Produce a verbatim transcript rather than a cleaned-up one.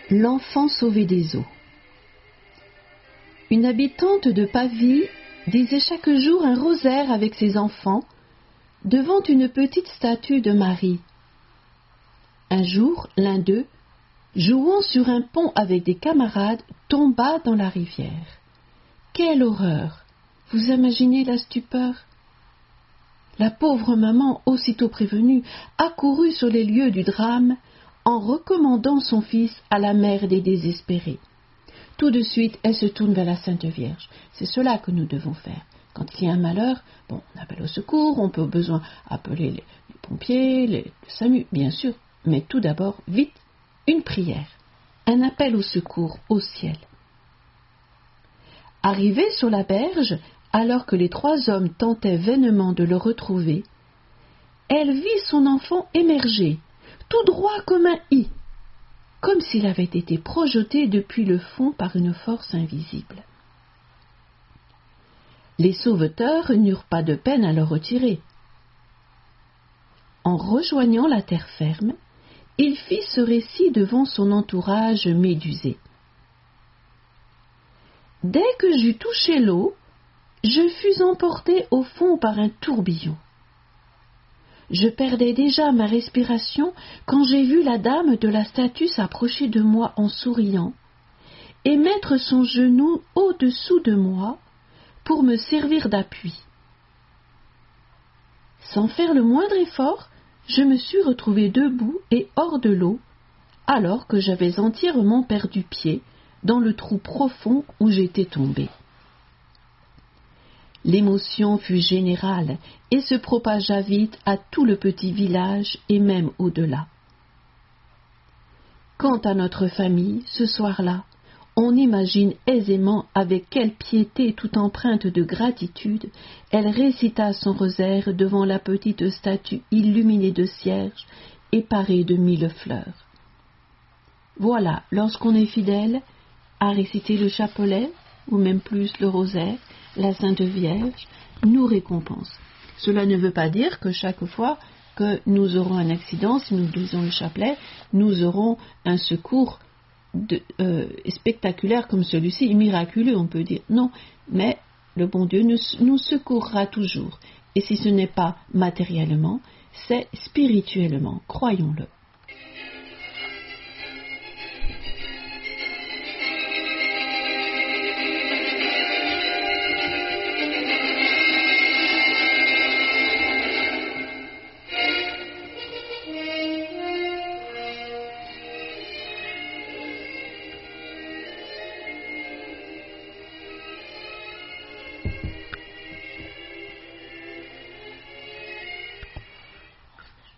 L'enfant sauvé des eaux. Une habitante de Pavie disait chaque jour un rosaire avec ses enfants devant une petite statue de Marie. Un jour, l'un d'eux, jouant sur un pont avec des camarades, tomba dans la rivière. Quelle horreur! Vous imaginez la stupeur? La pauvre maman, aussitôt prévenue, accourut sur les lieux du drame en recommandant son fils à la mère des désespérés. Tout de suite, elle se tourne vers la Sainte Vierge. C'est cela que nous devons faire. Quand il y a un malheur, bon, on appelle au secours, on peut au besoin appeler les, les pompiers, les, le SAMU, bien sûr, mais tout d'abord, vite, une prière, un appel au secours au ciel. Arrivée sur la berge, alors que les trois hommes tentaient vainement de le retrouver, elle vit son enfant émerger, tout droit comme un i, comme s'il avait été projeté depuis le fond par une force invisible. Les sauveteurs n'eurent pas de peine à le retirer. En rejoignant la terre ferme, il fit ce récit devant son entourage médusé. Dès que j'eus touché l'eau, je fus emporté au fond par un tourbillon. Je perdais déjà ma respiration quand j'ai vu la dame de la statue s'approcher de moi en souriant et mettre son genou au-dessous de moi pour me servir d'appui. Sans faire le moindre effort, je me suis retrouvé debout et hors de l'eau, alors que j'avais entièrement perdu pied dans le trou profond où j'étais tombé. L'émotion fut générale et se propagea vite à tout le petit village et même au-delà. Quant à notre famille, ce soir-là, on imagine aisément avec quelle piété tout empreinte de gratitude elle récita son rosaire devant la petite statue illuminée de cierges et parée de mille fleurs. Voilà, lorsqu'on est fidèle à réciter le chapelet, ou même plus le rosaire, la Sainte Vierge nous récompense. Cela ne veut pas dire que chaque fois que nous aurons un accident, si nous lisons le chapelet, nous aurons un secours de, euh, spectaculaire comme celui-ci, miraculeux on peut dire. Non, mais le bon Dieu nous, nous secourra toujours. Et si ce n'est pas matériellement, c'est spirituellement, croyons-le.